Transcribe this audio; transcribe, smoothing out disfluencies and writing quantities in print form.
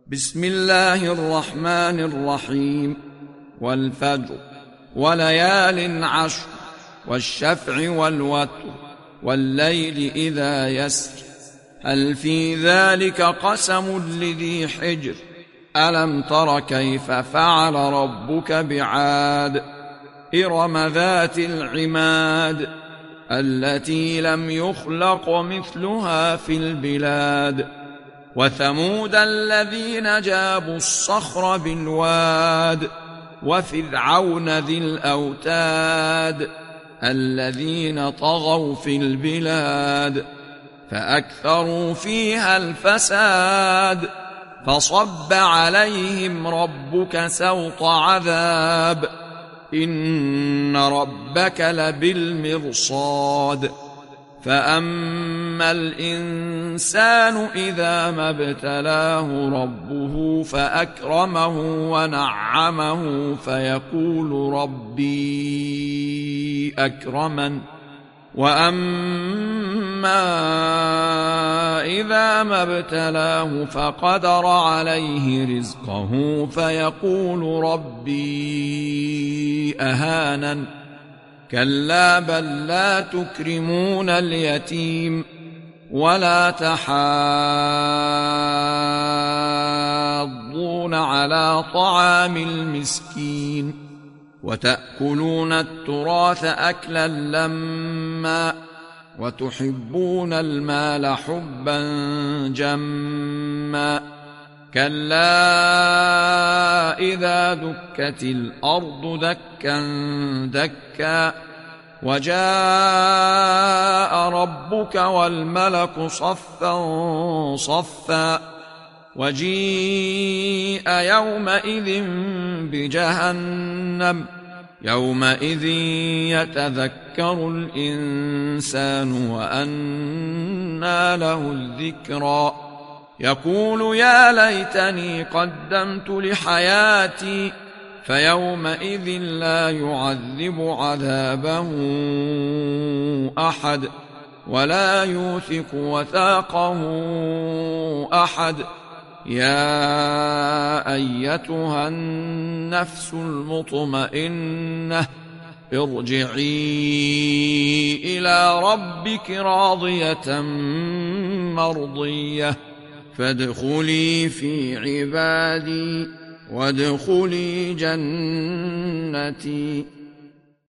بسم الله الرحمن الرحيم. والفجر وليال عشر والشفع والوتر والليل إذا يسر هل في ذلك قسم لذي حجر ألم تر كيف فعل ربك بعاد إرم ذات العماد التي لم يخلق مثلها في البلاد وثمود الذين جابوا الصخر بالواد وفرعون ذي الأوتاد الذين طغوا في البلاد فأكثروا فيها الفساد فصب عليهم ربك سوط عذاب إن ربك لبالمرصاد فأما الإنسان إذا ما ابتلاه ربه فأكرمه ونعمه فيقول ربي أكرمن وأما إذا ما ابتلاه فقدر عليه رزقه فيقول ربي أهانن كلا بل لا تكرمون اليتيم ولا تحاضون على طعام المسكين وتأكلون التراث أكلا لما وتحبون المال حبا جما كلا إذا دكت الأرض دكا دكا وجاء ربك والملك صفا صفا وجيء يومئذ بجهنم يومئذ يتذكر الإنسان وأنى له الذكرى يقول يا ليتني قدمت لحياتي فيومئذ لا يعذب عذابه أحد ولا يوثق وثاقه أحد يا أيتها النفس المطمئنة ارجعي إلى ربك راضية مرضية فادخلي في عبادي وادخلي جنتي.